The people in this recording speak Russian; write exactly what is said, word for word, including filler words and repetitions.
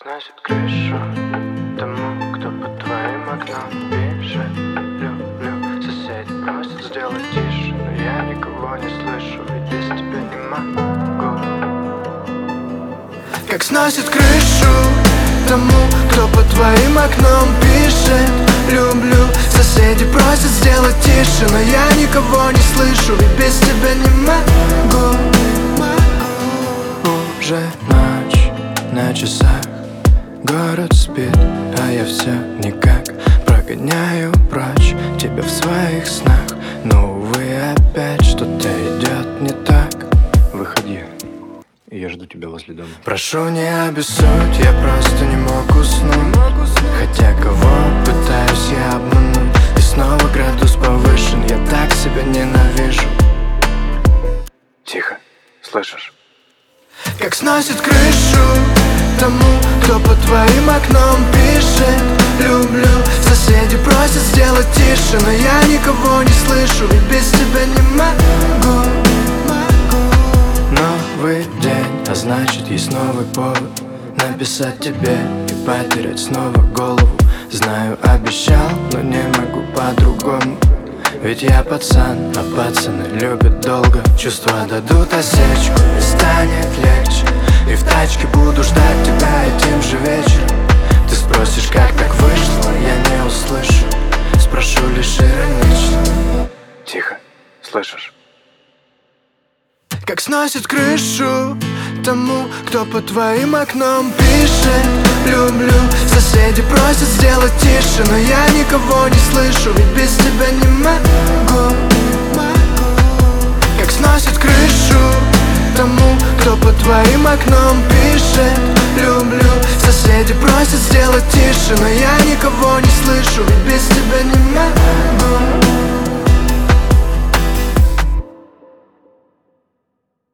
сносит крышу тому, кто под твоим окном пишет. Люблю, соседи просят сделать тише, но я никого не слышу, ведь без тебя не могу. Как сносит крышу тому, кто под твоим окном пишет. Люблю, соседи просят сделать тише, но я никого не слышу, ведь без тебя не могу. Уже ночь на часах, город спит, а я все никак прогоняю прочь тебя в своих снах. Но, увы, опять что-то идет не так. Выходи, я жду тебя возле дома. Прошу, не обессудь, я просто не мог уснуть, хотя кого пытаюсь я обмануть. И снова градус повышен, я так себя ненавижу. Тихо, слышишь? Как сносит крышу тому, кто под твоим окном пишет. Люблю, соседи просят сделать тише, но я никого не слышу, ведь без тебя не могу. Новый день, а значит есть новый повод написать тебе и потерять снова голову. Знаю, обещал, но не могу по-другому, ведь я пацан, а пацаны любят долго. Чувства дадут осечку, и станет легче. И в тачке буду ждать тебя этим же вечером. Ты спросишь, как так вышло, я не услышу. Спрошу лишь иронично. Тихо, слышишь? Как сносит крышу тому, кто под твоим окном пишет. Люблю, соседи просят сделать тише, но я никого не слышу, ведь без тебя не могу. Как сносит крышу тому, кто под твоим окном пишет. Люблю, соседи просят сделать тише, но я никого не слышу, ведь без тебя не